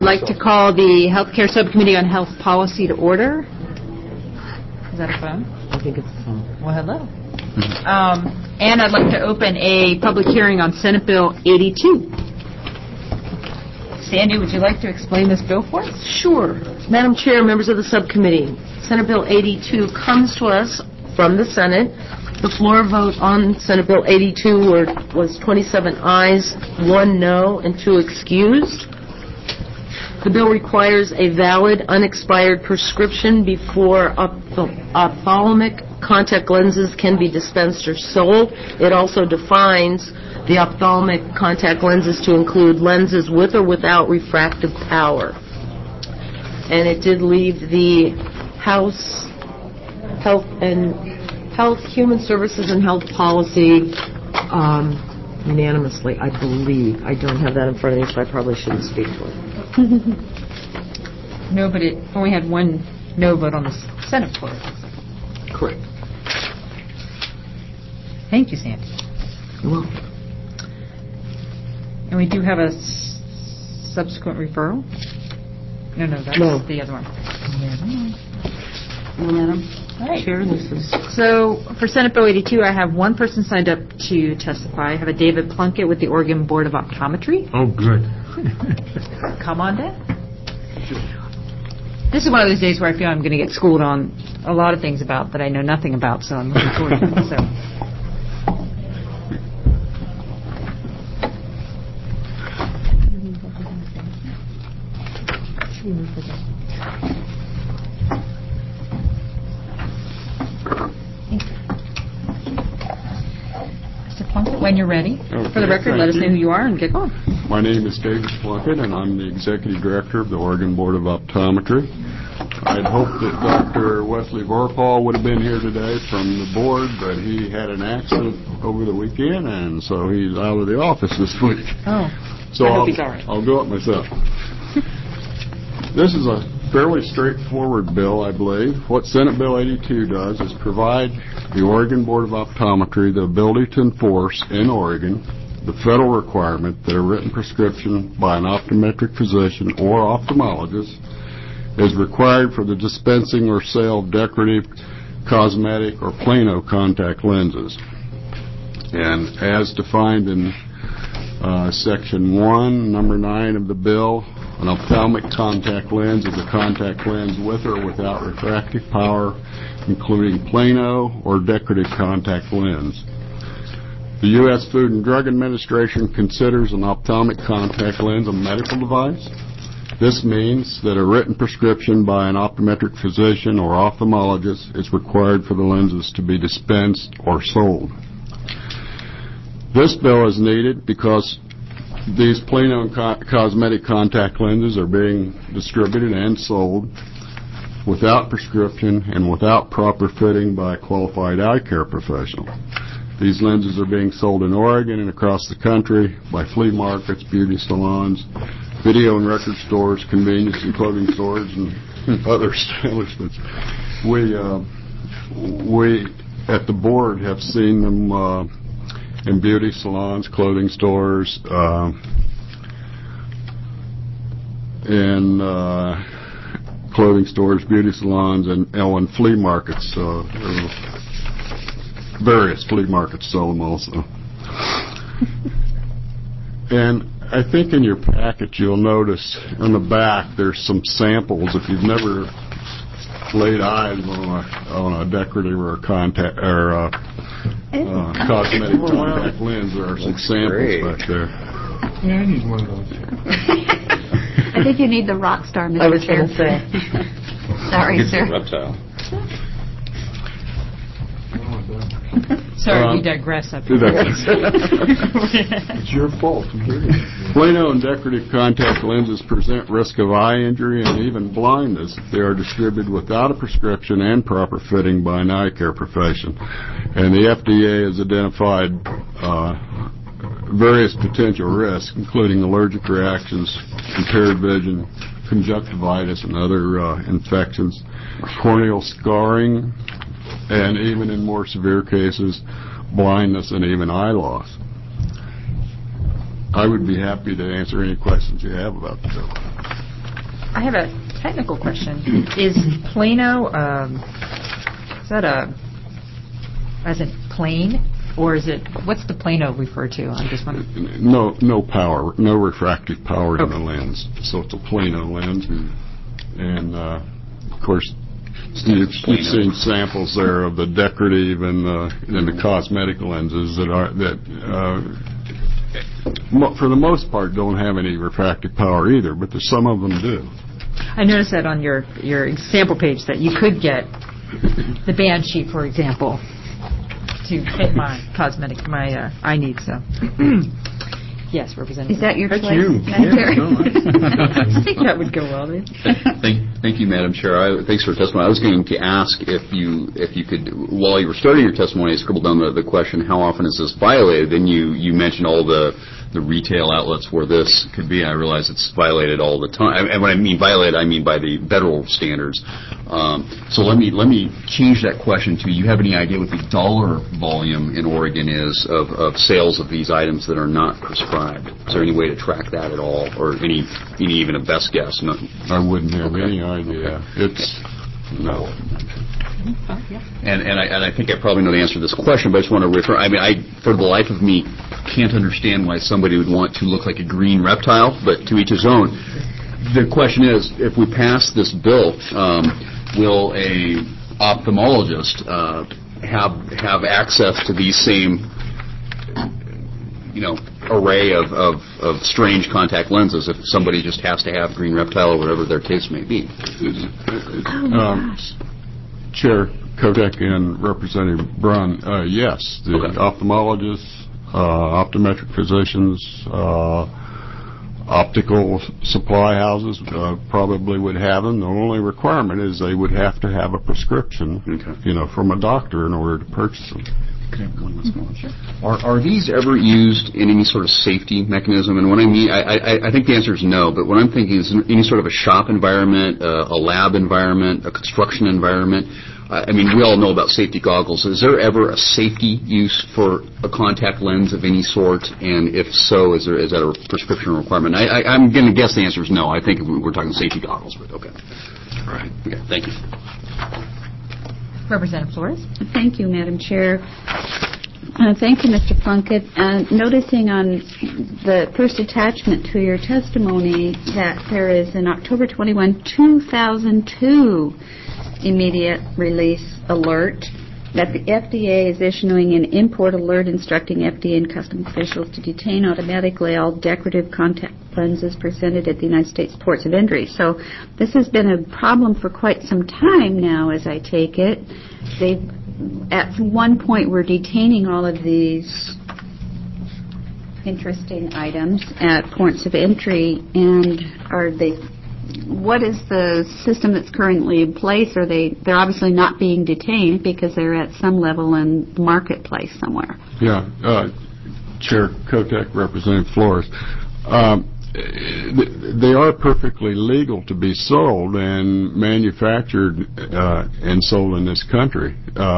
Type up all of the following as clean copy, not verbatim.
I'd like to call the Healthcare Subcommittee on Health Policy to order. Is that a phone? I think it's a phone. Well, hello. And I'd like to open a public hearing on Senate Bill 82. Sandy, would you like to explain this bill for us? Sure. Madam Chair, members of the subcommittee, Senate Bill 82 comes to us from the Senate. The floor vote on Senate Bill 82 was 27 ayes, 1 no, and 2 excused. The bill requires a valid, unexpired prescription before ophthalmic contact lenses can be dispensed or sold. It also defines the ophthalmic contact lenses to include lenses with or without refractive power. And it did leave the House Human Services and Health Policy unanimously, I believe. I don't have that in front of me, so I probably shouldn't speak to it. No, but it only had 1 no vote on the Senate floor. Correct. Thank you, Sandy. You're welcome. And we do have a subsequent referral? No, that's the other one. No, Madam Right. Chair, this is... So for Senate Bill 82, I have 1 person signed up to testify. I have a David Plunkett with the Oregon Board of Optometry. Oh, good. Come on down. This is one of those days where I feel I'm going to get schooled on a lot of things about that I know nothing about, so I'm looking forward to it. So. Mr. Plunkett, when you're ready, okay, for the record, let us know who you are and get going. My name is David Plunkett, and I'm the Executive Director of the Oregon Board of Optometry. I'd hoped that Dr. Wesley Vorpahl would have been here today from the board, but he had an accident over the weekend, and so he's out of the office this week. Oh, so I hope he's all right. I'll go up myself. This is a fairly straightforward bill, I believe. What Senate Bill 82 does is provide the Oregon Board of Optometry the ability to enforce in Oregon the federal requirement that a written prescription by an optometric physician or ophthalmologist is required for the dispensing or sale of decorative, cosmetic, or plano contact lenses. And as defined in Section 1, Number 9 of the bill, an ophthalmic contact lens is a contact lens with or without refractive power, including plano or decorative contact lens. The U.S. Food and Drug Administration considers an ophthalmic contact lens a medical device. This means that a written prescription by an optometric physician or ophthalmologist is required for the lenses to be dispensed or sold. This bill is needed because these plano and cosmetic contact lenses are being distributed and sold without prescription and without proper fitting by a qualified eye care professional. These lenses are being sold in Oregon and across the country by flea markets, beauty salons, video and record stores, convenience and clothing stores, and other establishments. We at the board have seen them in beauty salons, clothing stores, beauty salons, and flea markets. Various flea markets sell them also. And I think in your package you'll notice on the back there's some samples. If you've never laid eyes on a decorative or a contact or cosmetic contact lens, there are some samples back there. Yeah, I need one of those. I think you need the rock star, Mr. I was Chair. going to say. Sorry, sir. Reptile. Sorry, we digress up here. It's your fault. Plano and decorative contact lenses present risk of eye injury and even blindness if they are distributed without a prescription and proper fitting by an eye care profession. And the FDA has identified various potential risks, including allergic reactions, impaired vision, conjunctivitis, and other infections, corneal scarring, and even in more severe cases, blindness and even eye loss. I would be happy to answer any questions you have about the bill. I have a technical question. Is Plano, is that as in plane, or is it, what's the Plano refer to? I'm just wondering. No power, no refractive power in the lens. So it's a Plano lens. And, of course, you've seen samples there of the decorative and the cosmetic lenses that for the most part, don't have any refractive power either, but some of them do. I noticed that on your example page that you could get the band sheet, for example, to fit my eye needs. So, yes, Representative. Is that your That's choice? you. I think that would go well. Then. Thank you, Madam Chair. Thanks for the testimony. I was going to ask if you could, while you were starting your testimony, I scribbled down the question, how often is this violated? Then you mentioned all the retail outlets where this could be. I realize it's violated all the time. And when I mean violated, I mean by the federal standards. So let me change that question to, you have any idea what the dollar volume in Oregon is of sales of these items that are not prescribed? Is there any way to track that at all, or any even a best guess? No. I wouldn't have any idea. No. And I think I probably know the answer to this question, but I just want to refer. I mean, for the life of me, can't understand why somebody would want to look like a green reptile, but to each his own. The question is, if we pass this bill, will a ophthalmologist have access to these same, array of strange contact lenses if somebody just has to have green reptile or whatever their case may be? Chair Kotek and Representative Braun, yes, the ophthalmologists, optometric physicians, optical supply houses probably would have them. The only requirement is they would have to have a prescription, from a doctor in order to purchase them. Okay, one last one. Are these ever used in any sort of safety mechanism? And what I mean, I think the answer is no, but what I'm thinking is any sort of a shop environment, a lab environment, a construction environment. I mean, we all know about safety goggles. Is there ever a safety use for a contact lens of any sort? And if so, is that a prescription requirement? I'm going to guess the answer is no. I think we're talking safety goggles, but okay. All right. Okay, thank you. Representative Flores. Thank you, Madam Chair. Thank you, Mr. Plunkett. Noticing on the first attachment to your testimony that there is an October 21, 2002 immediate release alert that the FDA is issuing an import alert instructing FDA and customs officials to detain automatically all decorative contact lenses presented at the United States ports of entry. So this has been a problem for quite some time now, as I take it. They, at one point, were detaining all of these interesting items at ports of entry, and what is the system that's currently in place? They're obviously not being detained because they're at some level in the marketplace somewhere. Yeah, Chair Kotek, Representative Flores. They are perfectly legal to be sold and manufactured and sold in this country.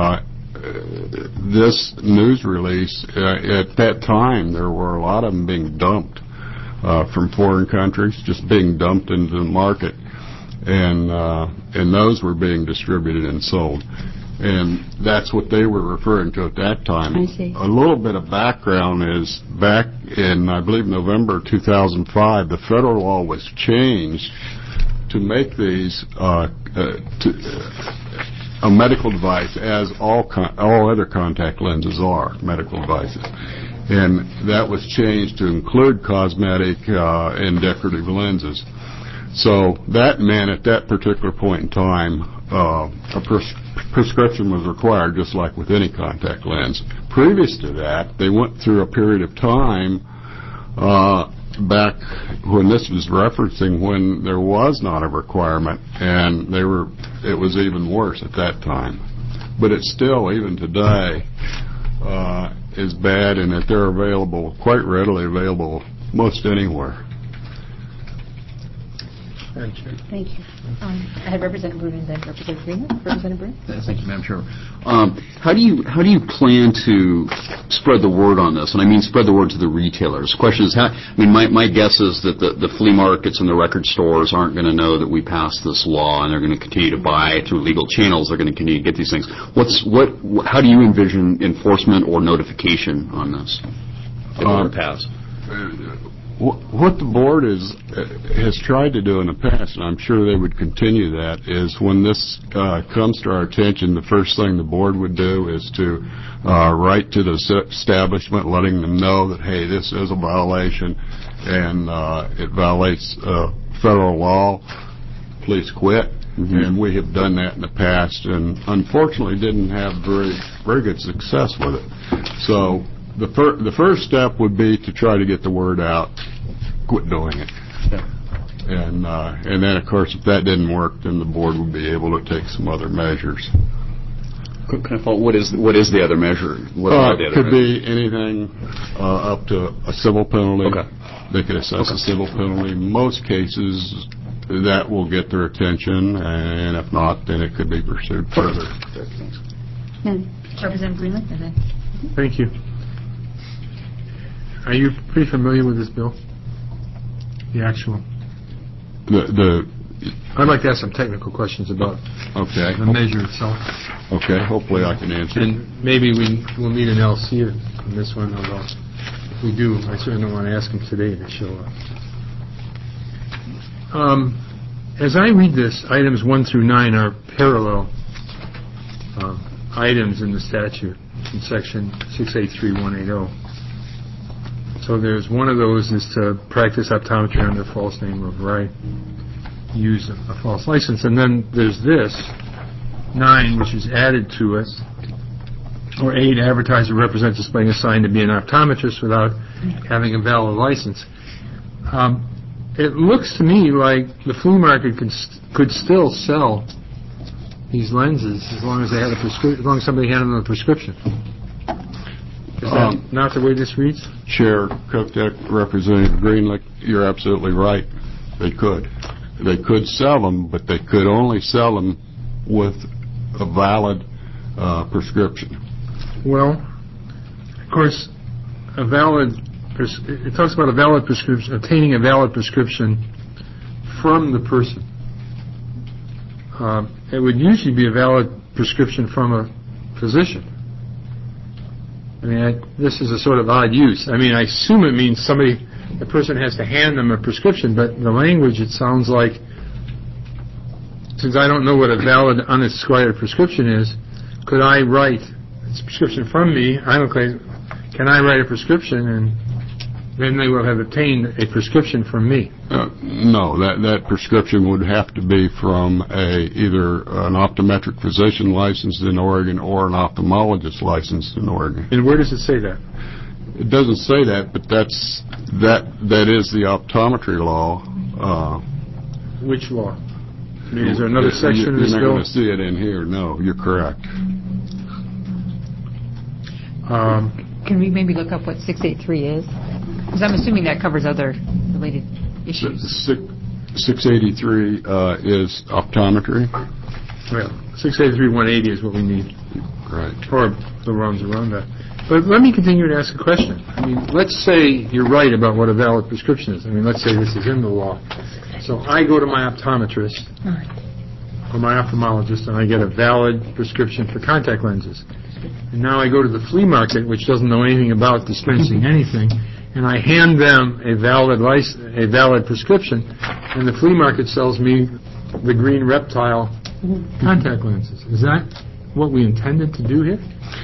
This news release, at that time, there were a lot of them being dumped from foreign countries, just being dumped into the market, and those were being distributed and sold. And that's what they were referring to at that time. I see. A little bit of background is back in, I believe, November 2005, the federal law was changed to make these a medical device, as all other contact lenses are medical devices. And that was changed to include cosmetic and decorative lenses. So that meant at that particular point in time, a prescription was required, just like with any contact lens. Previous to that, they went through a period of time back when this was referencing when there was not a requirement, and it was even worse at that time. But it's still, even today, is bad, and that they're available, quite readily available, most anywhere. Madam Chair. Thank you. I had Representative Bruin and then Representative Greenwood. Representative Bruin? Thank you, Madam Chair. How do you plan to spread the word on this? And I mean spread the word to the retailers. The question is, my guess is that the flea markets and the record stores aren't going to know that we passed this law, and they're going to continue to buy through legal channels. They're going to continue to get these things. How do you envision enforcement or notification on this if it were to pass? What the board has tried to do in the past, and I'm sure they would continue that, is when this comes to our attention, the first thing the board would do is to write to the establishment, letting them know that, hey, this is a violation, and it violates federal law. Please quit. Mm-hmm. And we have done that in the past, and unfortunately didn't have very good success with it. So the first step would be to try to get the word out, quit doing it. Yeah. And then, of course, if that didn't work, then the board would be able to take some other measures. What is the other measure? It could be anything up to a civil penalty. Okay. They could assess a civil penalty. In most cases, that will get their attention, and if not, then it could be pursued further. Representative Greenwood? Thank you. Are you pretty familiar with this bill? The actual? I'd like to ask some technical questions about the measure itself. Okay, hopefully I can answer. And maybe we'll need an LC on this one, although if we do, I certainly don't want to ask them today to show up. As I read this, items 1 through 9 are parallel items in the statute in section 683-180. So there's one of those is to practice optometry under false name or right, use a false license. And then there's this, 9, which is added to it, or 8, advertise or represent displaying a sign to be an optometrist without having a valid license. It looks to me like the flea market could still sell these lenses as long as they had as long as somebody had them on a prescription. Is that not the way this reads? Chair Kotek, Representative Greenlick, you're absolutely right. They could. They could sell them, but they could only sell them with a valid prescription. Well, of course, it talks about a valid prescription, obtaining a valid prescription from the person. It would usually be a valid prescription from a physician. I mean, this is a sort of odd use. I mean, I assume it means the person has to hand them a prescription, but in the language it sounds like, since I don't know what a valid unexpired prescription is, could I write a prescription from me? Can I write a prescription and then they will have obtained a prescription from me? No, that prescription would have to be from either an optometric physician licensed in Oregon or an ophthalmologist licensed in Oregon. And where does it say that? It doesn't say that, but that is the optometry law. Which law? I mean, is there another section of this bill? You're not going to see it in here. No, you're correct. Can we maybe look up what 683 is? Because I'm assuming that covers other related issues. 683 is optometry. Well, 683-180 is what we need. Right. Or the ones around that. But let me continue to ask a question. I mean, let's say you're right about what a valid prescription is. I mean, let's say this is in the law. So I go to my optometrist or my ophthalmologist and I get a valid prescription for contact lenses. And now I go to the flea market, which doesn't know anything about dispensing anything, and I hand them a valid prescription, and the flea market sells me the green reptile contact lenses. Is that what we intended to do here?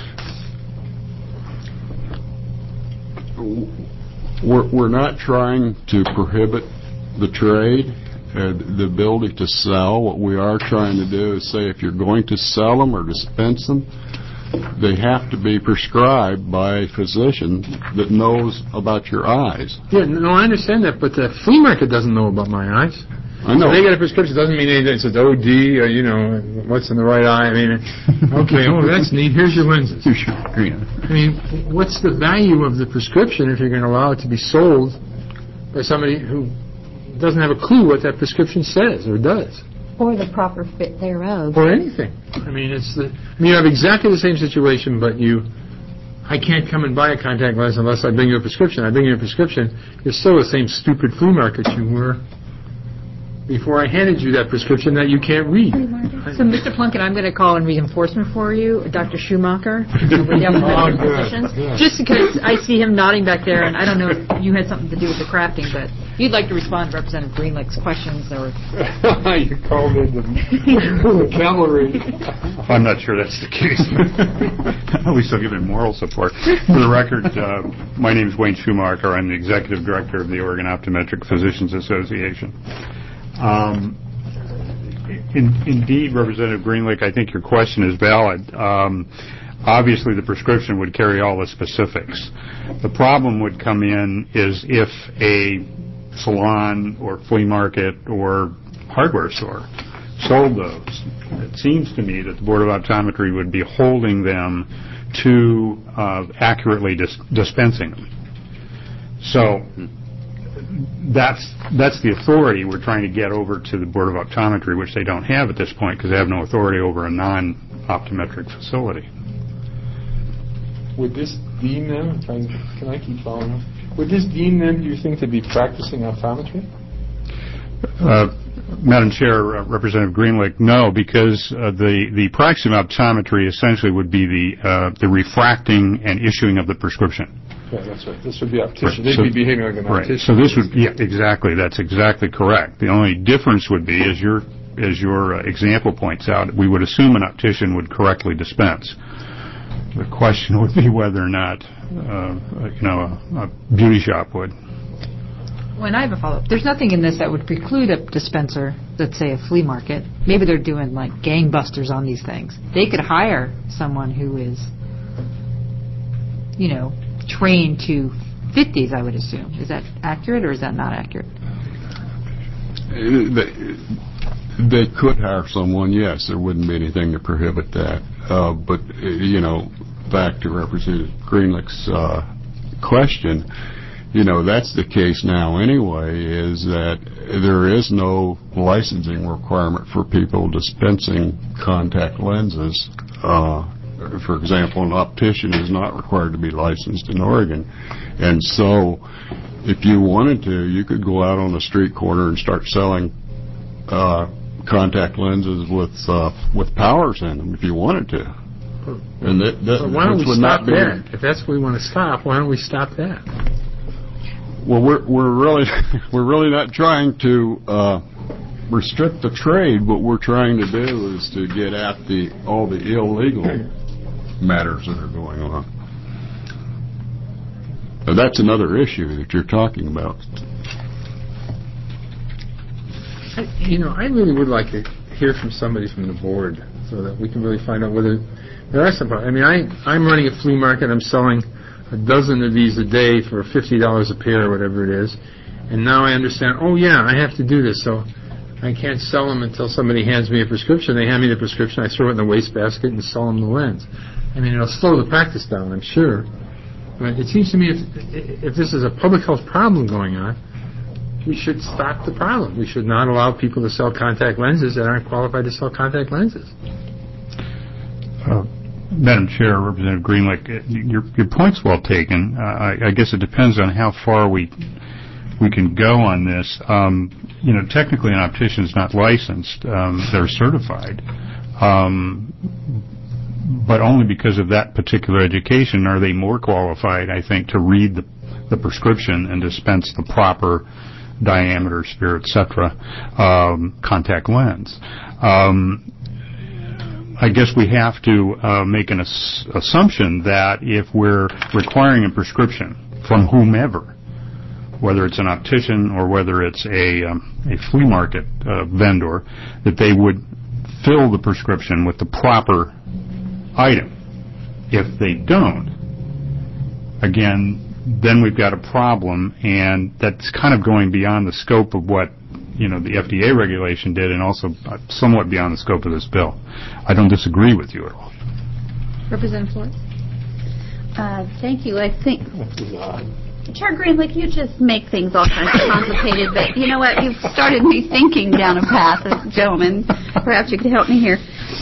We're not trying to prohibit the trade, the ability to sell. What we are trying to do is say if you're going to sell them or dispense them, they have to be prescribed by a physician that knows about your eyes. Yeah, no, I understand that, but the flea market doesn't know about my eyes. I know. So they get a prescription, doesn't mean anything. It says OD or, what's in the right eye. I mean, okay, that's neat. Here's your lenses. I mean, what's the value of the prescription if you're going to allow it to be sold by somebody who doesn't have a clue what that prescription says or does. Or the proper fit thereof. Or anything. I mean, you have exactly the same situation, but I can't come and buy a contact lens unless I bring you a prescription. I bring you a prescription, you're still the same stupid flea market you were before I handed you that prescription that you can't read. So, Mr. Plunkett, I'm going to call in reinforcement for you, Dr. Schumacher. Just because I see him nodding back there, and I don't know if you had something to do with the crafting, but if you'd like to respond to Representative Greenlick's questions or... You called in the cavalry. I'm not sure that's the case. At least I'll give him moral support. For the record, my name is Wayne Schumacher. I'm the Executive Director of the Oregon Optometric Physicians Association. Indeed, Representative Greenlick, I think your question is valid. Obviously, the prescription would carry all the specifics. The problem would come in is if a salon or flea market or hardware store sold those. It seems to me that the Board of Optometry would be holding them to accurately dispensing them. So that's the authority we're trying to get over to the Board of Optometry, which they don't have at this point because they have no authority over a non-optometric facility. Would this deem them, can I keep following? Would this deem them, do you think, to be practicing optometry? Madam Chair, Representative Greenlick, no, because the practicing optometry essentially would be the refracting and issuing of the prescription. Yeah, that's right. This would be optician. They'd be behaving like an optician. Right. So this would, yeah, exactly. That's exactly correct. The only difference would be, as your example points out, we would assume an optician would correctly dispense. The question would be whether or not, a beauty shop would. When I have a follow-up, there's nothing in this that would preclude a dispenser, let's say a flea market. Maybe they're doing like gangbusters on these things. They could hire someone who is, trained to fit these, I would assume. Is that accurate or is that not accurate? They could hire someone, yes. There wouldn't be anything to prohibit that. But, back to Representative Greenlick's question, that's the case now anyway, is that there is no licensing requirement for people dispensing contact lenses. For example, an optician is not required to be licensed in Oregon. And so if you wanted to, you could go out on the street corner and start selling contact lenses with powers in them if you wanted to. And but why don't we stop that? If that's what we want to stop, why don't we stop that? Well, we're really not trying to restrict the trade. What we're trying to do is to get at all the illegal matters that are going on. Now, that's another issue that you're talking about. I really would like to hear from somebody from the board so that we can really find out whether there are some problems. I mean, I'm running a flea market. I'm selling a dozen of these a day for $50 a pair or whatever it is. And now I understand, I have to do this. So I can't sell them until somebody hands me a prescription. They hand me the prescription. I throw it in the wastebasket and sell them the lens. I mean, it'll slow the practice down, I'm sure. But it seems to me if this is a public health problem going on, we should stop the problem. We should not allow people to sell contact lenses that aren't qualified to sell contact lenses. Madam Chair, Representative Greenlick, your point's well taken. I guess it depends on how far we can go on this. Technically an optician is not licensed. They're certified. But only because of that particular education are they more qualified, I think, to read the prescription and dispense the proper diameter, sphere, etc. Contact lens. I guess we have to make an assumption that if we're requiring a prescription from whomever, whether it's an optician or whether it's a flea market vendor, that they would fill the prescription with the proper item. If they don't, again, then we've got a problem, and that's kind of going beyond the scope of what the FDA regulation did, and also somewhat beyond the scope of this bill. I don't disagree with you at all. Representative Flores? Thank you. I think Chair Greenlick, you just make things all kinds of complicated, but you know what? You've started me thinking down a path, gentlemen. Perhaps you could help me here.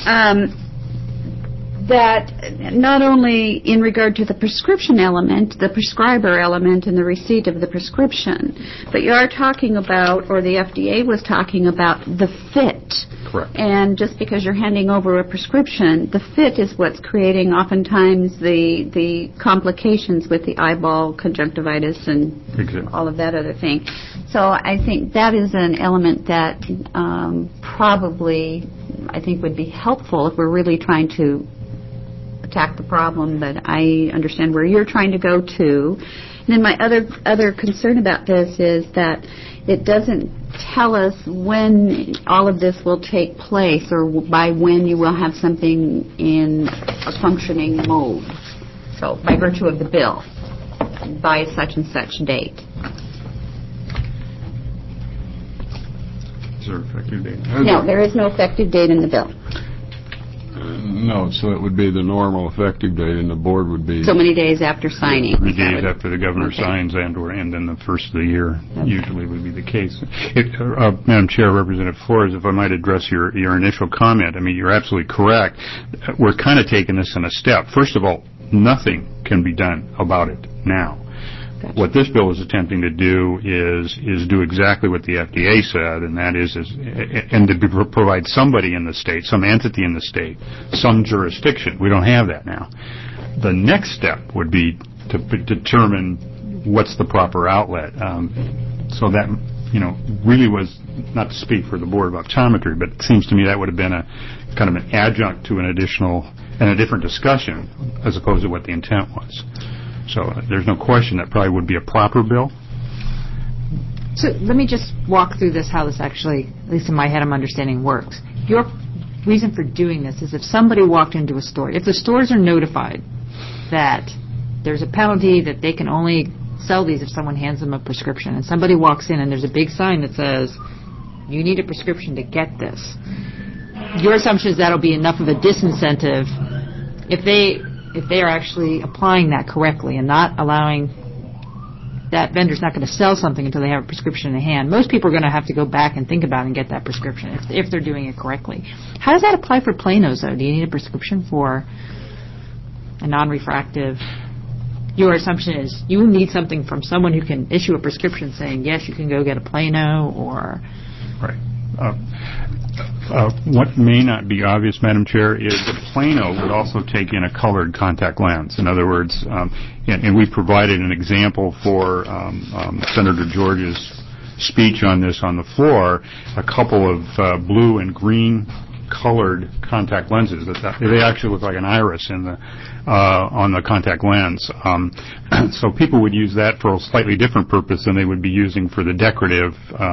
That not only in regard to the prescription element, the prescriber element and the receipt of the prescription, but you are talking about, or the FDA was talking about, the fit. Correct. And just because you're handing over a prescription, the fit is what's creating oftentimes the complications with the eyeball conjunctivitis and all of that other thing. So I think that is an element that probably I think would be helpful if we're really trying to attack the problem, but I understand where you're trying to go to. And then my other concern about this is that it doesn't tell us when all of this will take place or by when you will have something in a functioning mode. So by virtue of the bill, by such and such date. Is there an effective date? No, there is no effective date in the bill. No, so it would be the normal effective date, and the board would be... So many days after signing. 3 days after the governor signs and then the first of the year usually would be the case. Madam Chair, Representative Flores, if I might address your initial comment, I mean, you're absolutely correct. We're kind of taking this in a step. First of all, nothing can be done about it now. Gotcha. What this bill is attempting to do is do exactly what the FDA said, and that is to provide somebody in the state, some entity in the state, some jurisdiction. We don't have that now. The next step would be to determine what's the proper outlet. So that, really was, not to speak for the Board of Optometry, but it seems to me that would have been a kind of an adjunct to an additional and a different discussion as opposed to what the intent was. So there's no question that probably would be a proper bill. So let me just walk through this, how this actually, at least in my head, I'm understanding works. Your reason for doing this is if somebody walked into a store, if the stores are notified that there's a penalty that they can only sell these if someone hands them a prescription, and somebody walks in and there's a big sign that says, you need a prescription to get this, your assumption is that'll be enough of a disincentive if they are actually applying that correctly and not allowing that vendor's not going to sell something until they have a prescription in hand. Most people are going to have to go back and think about it and get that prescription if they're doing it correctly. How does that apply for planos, though? Do you need a prescription for a non-refractive? Your assumption is you need something from someone who can issue a prescription saying, yes, you can go get a plano or... Right. What may not be obvious, Madam Chair, is the plano would also take in a colored contact lens. In other words, and we provided an example for Senator George's speech on this on the floor, a couple of blue and green colored contact lenses. They actually look like an iris in the on the contact lens. So people would use that for a slightly different purpose than they would be using for the decorative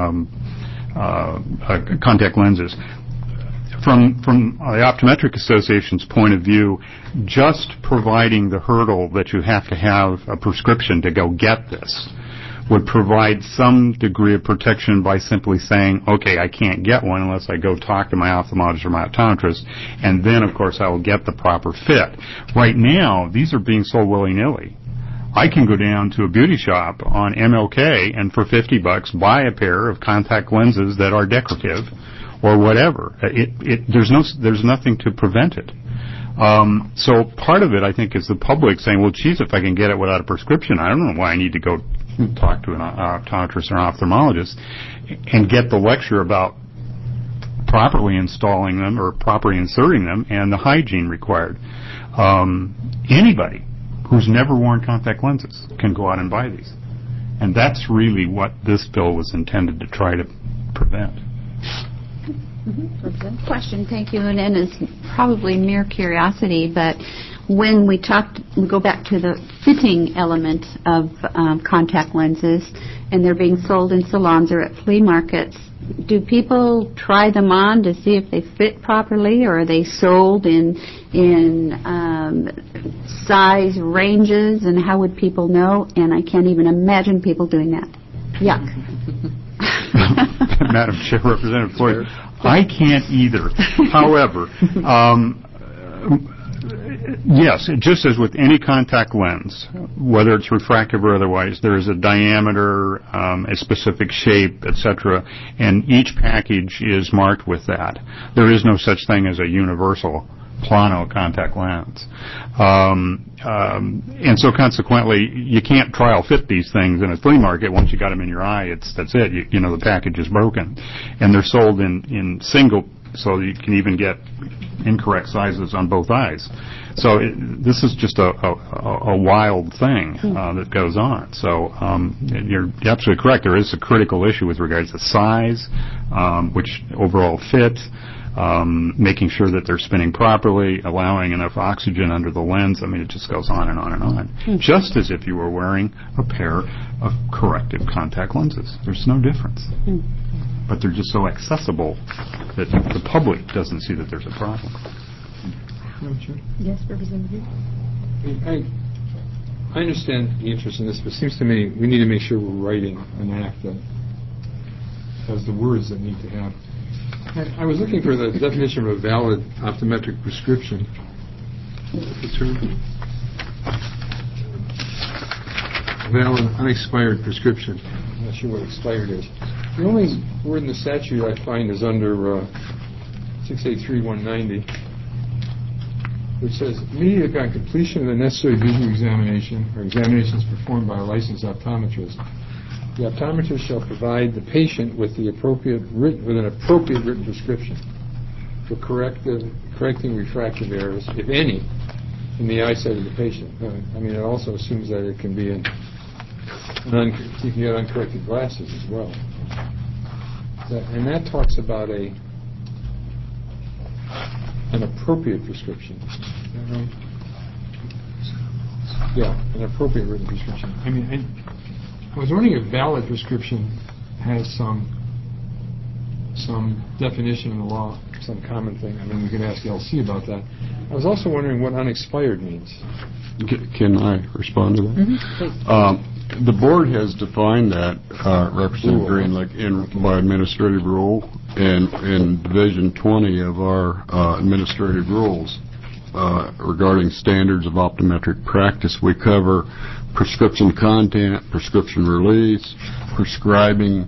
contact lenses. From the Optometric Association's point of view, just providing the hurdle that you have to have a prescription to go get this would provide some degree of protection by simply saying, okay, I can't get one unless I go talk to my ophthalmologist or my optometrist, and then, of course, I will get the proper fit. Right now, these are being sold willy-nilly. I can go down to a beauty shop on MLK and for $50 buy a pair of contact lenses that are decorative or whatever. There's nothing to prevent it. So part of it, I think, is the public saying, well, geez, if I can get it without a prescription, I don't know why I need to go talk to an optometrist or an ophthalmologist and get the lecture about properly installing them or properly inserting them and the hygiene required. Anybody who's never worn contact lenses can go out and buy these. And that's really what this bill was intended to try to prevent. Good question, thank you. And then it's probably mere curiosity, but when we go back to the fitting element of contact lenses, and they're being sold in salons or at flea markets, do people try them on to see if they fit properly, or are they sold in size ranges, and how would people know? And I can't even imagine people doing that. Yuck. Madam Chair, Representative Floyd, I can't either. However, Yes, just as with any contact lens, whether it's refractive or otherwise, there is a diameter, a specific shape, etc., and each package is marked with that. There is no such thing as a universal plano contact lens. And so consequently, you can't trial fit these things in a flea market. Once you got them in your eye, that's it. You know, the package is broken. And they're sold in single, so you can even get incorrect sizes on both eyes. So this is just a wild thing that goes on. So you're absolutely correct. There is a critical issue with regards to size, which overall fit, making sure that they're spinning properly, allowing enough oxygen under the lens. I mean, it just goes on and on and on. Just as if you were wearing a pair of corrective contact lenses. There's no difference. But they're just so accessible that the public doesn't see that there's a problem. Yes, Representative. I understand the interest in this, but it seems to me we need to make sure we're writing an act that has the words that need to have. I was looking for the definition of a valid optometric prescription. What's the term? Valid unexpired prescription. I'm not sure what expired is. The only word in the statute I find is under 683-190, which says, immediately upon completion of the necessary visual examination or examinations performed by a licensed optometrist, the optometrist shall provide the patient with an appropriate written prescription for correcting refractive errors, if any, in the eyesight of the patient. I mean, it also assumes that it can be you can get uncorrected glasses as well. And that talks about an appropriate prescription. Is that right? Yeah, an appropriate written prescription. I mean, I was wondering if valid prescription has some definition in the law, some common thing. I mean, we could ask LC about that. I was also wondering what unexpired means. Can I respond to that? Mm-hmm. The board has defined that, Representative Greenlick, by administrative rule, and in Division 20 of our administrative rules regarding standards of optometric practice, we cover prescription content, prescription release, prescribing,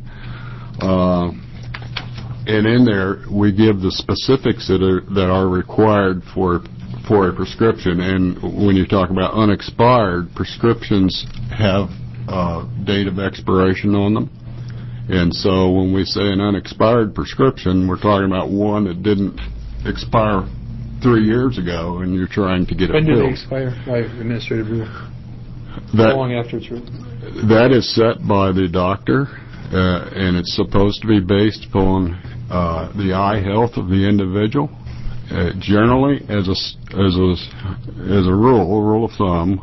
and in there we give the specifics that are required for a prescription. And when you talk about unexpired, prescriptions have date of expiration on them. And so when we say an unexpired prescription, we're talking about one that didn't expire 3 years ago and you're trying to get it filled. When do they expire by administrative rule? How long after it's written? That is set by the doctor, and it's supposed to be based upon the eye health of the individual. Generally, as a rule of thumb,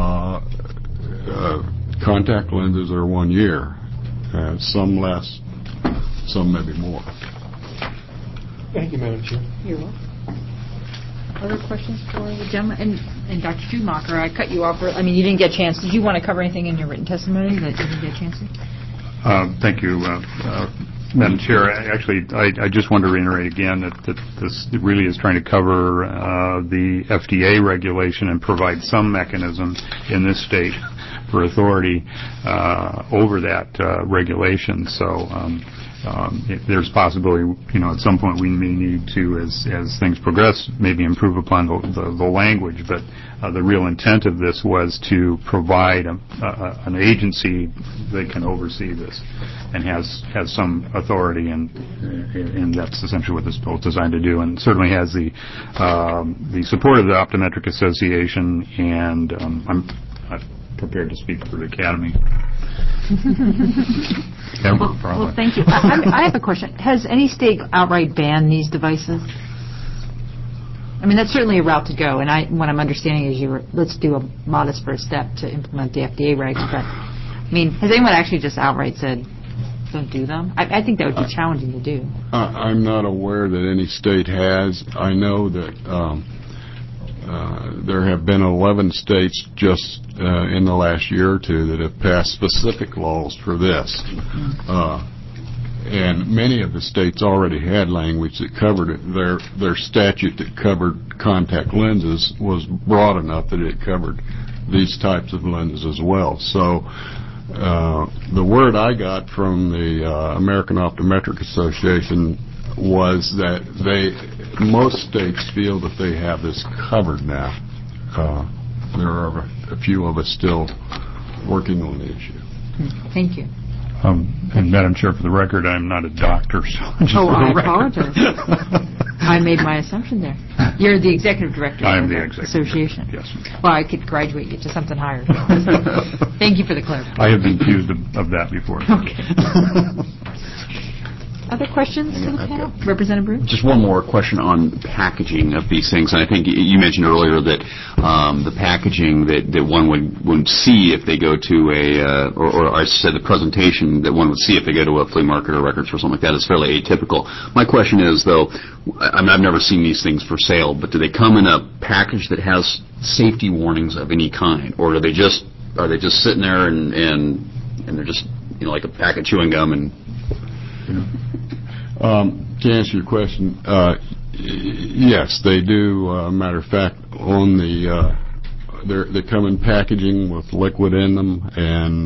contact lenses are 1 year. Some less, some maybe more. Thank you, Madam Chair. You're welcome. Other questions for the gentleman? And Dr. Schumacher, I cut you off. I mean, you didn't get a chance. Did you want to cover anything in your written testimony that you didn't get a chance to? Thank you, Madam Chair. Actually, I just want to reiterate again that this really is trying to cover the FDA regulation and provide some mechanism in this state for authority over that regulation. So there's possibility, at some point we may need to, as things progress, maybe improve upon the language. But the real intent of this was to provide an agency that can oversee this and has some authority, and that's essentially what this bill is designed to do. And certainly has the support of the Optometric Association, and I'm prepared to speak for the Academy. Well, thank you. I have a question. Has any state outright banned these devices? I mean, that's certainly a route to go, and what I'm understanding is let's do a modest first step to implement the FDA regs. But I mean, has anyone actually just outright said, don't do them? I think that would be challenging to do. I'm not aware that any state has. I know that there have been 11 states just in the last year or two that have passed specific laws for this. and many of the states already had language that covered it. Their statute that covered contact lenses was broad enough that it covered these types of lenses as well. So the word I got from the American Optometric Association was that most states feel that they have this covered now. There are a few of us still working on the issue. Thank you. And Madam Chair, for the record, I'm not a doctor, so just Oh, for the I record. apologize. I made my assumption there. You're the executive director I am of the the executive association. Yes. Well, I could graduate you to something higher. Thank you for the clarification. I have been accused of that before. Okay. Other questions to the panel? Representative Brew? Just one more question on packaging of these things. And I think you mentioned earlier that the packaging that one would see if they go to or I said the presentation that one would see if they go to a flea market or records or something like that is fairly atypical. My question is, though, I've never seen these things for sale, but do they come in a package that has safety warnings of any kind, or are they just sitting there and they're just like a pack of chewing gum and to answer your question, yes, they do. Matter of fact, on they come in packaging with liquid in them, and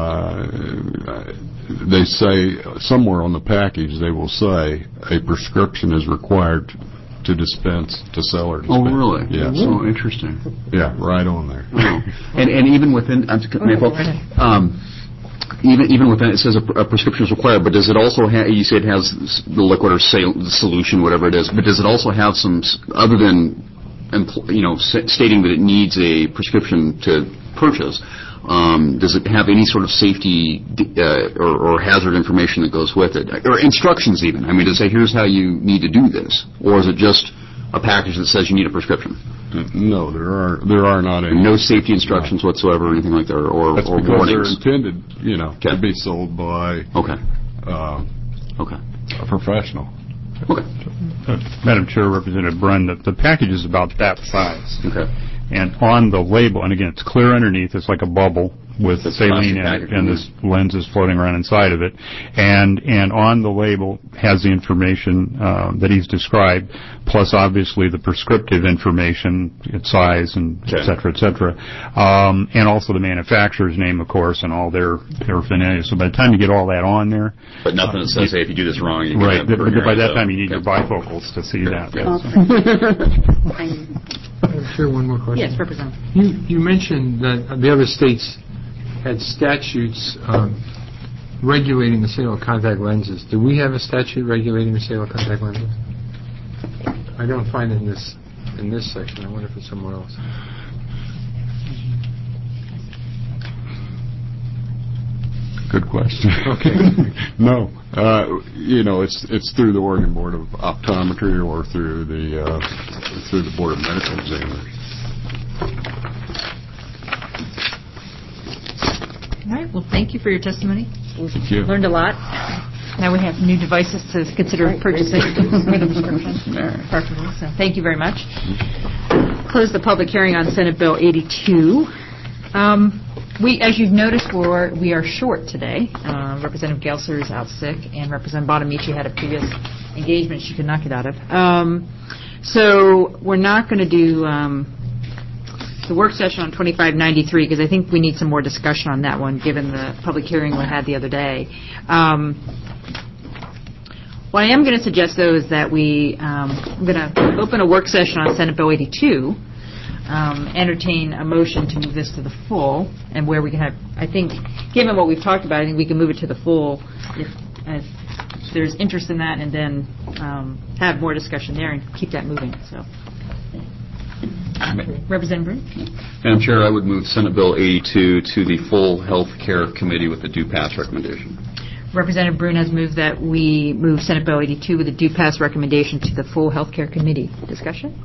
they say somewhere on the package they will say a prescription is required to dispense, to sell or dispense. Oh, really? Yes. Oh, interesting. Yeah, right on there. Oh. And even within, even within it says a prescription is required, but does it also have, you say it has the liquid or solution, whatever it is, but does it also have some, other than, stating that it needs a prescription to purchase, does it have any sort of safety or hazard information that goes with it? Or instructions even? I mean, does it say, here's how you need to do this? Or is it just a package that says you need a prescription? No, there are not any. No safety instructions whatsoever, or anything like that, or That's because warnings. they're intended, to be sold by a professional. Okay. Madam Chair, Representative Brunn, the package is about that size. Okay. And on the label, and again, it's clear underneath, it's like a bubble with saline in it, and this lens is floating around inside of it. And on the label has the information that he's described, plus obviously the prescriptive information, its size, and et cetera, and also the manufacturer's name, of course, and all their paraphernalia. So by the time you get all that on there... But nothing that says, hey, if you do this wrong, you right, can but by that time you need your bifocals to see that. Sure, one more question. Yes, Representative. You mentioned that the other states had statutes regulating the sale of contact lenses. Do we have a statute regulating the sale of contact lenses? I don't find it in this section. I wonder if it's somewhere else. Good question. Okay. No, it's through the Oregon Board of Optometry or through the Board of Medical Examiners. All right. Well, thank you for your testimony. Thank you. Learned a lot. Now we have new devices to consider purchasing for the prescription. Perfect. So thank you very much. Close the public hearing on Senate Bill 82. As you've noticed, we are short today. Representative Gelser is out sick, and Representative Bonamici had a previous engagement she could not get out of. So we're not going to do the work session on 2593 because I think we need some more discussion on that one, given the public hearing we had the other day. What I am going to suggest, though, is that I'm going to open a work session on Senate Bill 82. Entertain a motion to move this to the full, and where we can have, I think, given what we've talked about, I think we can move it to the full if there's interest in that, and then have more discussion there and keep that moving. So, Representative Brune? Madam Chair, I would move Senate Bill 82 to the full Health Care Committee with the due pass recommendation. Representative Brune has moved that we move Senate Bill 82 with a due pass recommendation to the full Health Care Committee. Discussion?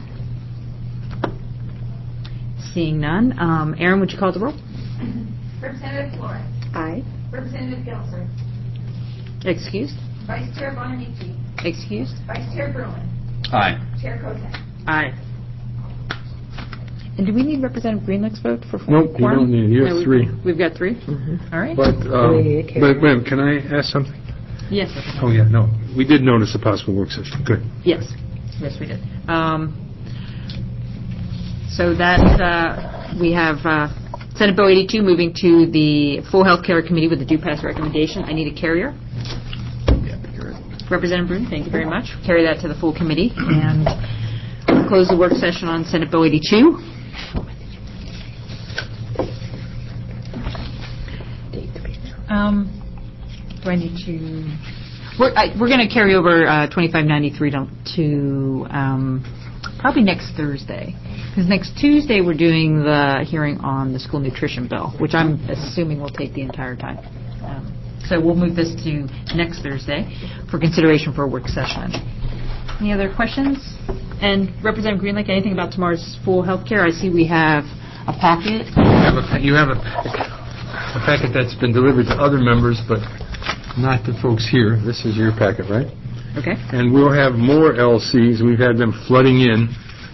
Seeing none. Aaron, would you call the roll? Representative Flores. Aye. Representative Gelser. Excused? Vice Chair Bonamici. Excused? Vice Chair Bruin. Aye. Chair Kozak. Aye. And do we need Representative Greenlick's vote for Nope, you quorum? don't need it. You have three. We've got three? All right. But, wait, can I ask something? Yes. Oh, yeah, no. We did notice a possible work session. Good. Yes. Yes, we did. So that, we have Senate Bill 82 moving to the full health care committee with the due pass recommendation. I need a carrier. Representative Brune, thank you very much. Carry that to the full committee. And we'll close the work session on Senate Bill 82. Do I need to... We're going to carry over 2593 to probably next Thursday. Because next Tuesday we're doing the hearing on the school nutrition bill, which I'm assuming will take the entire time. So we'll move this to next Thursday for consideration for a work session. Any other questions? And Representative Greenlake, anything about tomorrow's full health care? I see we have a packet. You have a packet that's been delivered to other members, but not to folks here. This is your packet, right? Okay. And we'll have more LCs. We've had them flooding in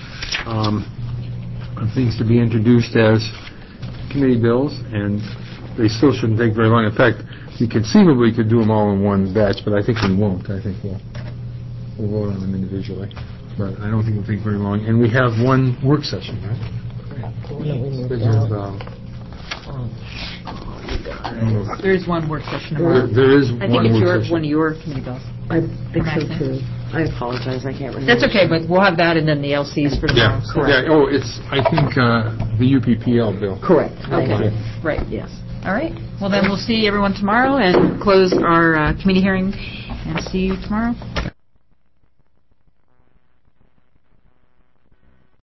things to be introduced as committee bills, and they still shouldn't take very long. In fact, we conceivably could do them all in one batch, but I think we won't. I think we'll vote on them individually. But I don't think it'll take very long. And we have one work session, right? There is one work session tomorrow. There is I one think it's work session. one of your committee bills. I think so, too. I apologize, I can't remember. That's okay, but we'll have that and then the LCs for tomorrow. Yeah. Oh, it's, I think, the UPPL bill. Correct. Thank Okay. you. Right. Yes. All right. Well, then we'll see everyone tomorrow and close our committee hearing and see you tomorrow.